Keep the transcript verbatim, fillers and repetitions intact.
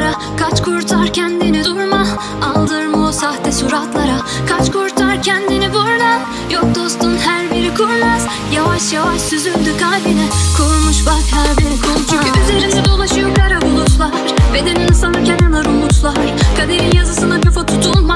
uzaklara. Kaç kurtar kendini, durma. Aldırma o sahte suratlara. Kaç kurtar kendini buradan. Yok dostun her biri kurnaz. Yavaş yavaş süzüldü kalbine. Kurmuş bak her biri kumpas. Çünkü üzerinde dolaşıyor kara bulutlar. Bedenini sanırken yanar umutlar. Kaderin yazısına kafa tutulmaz.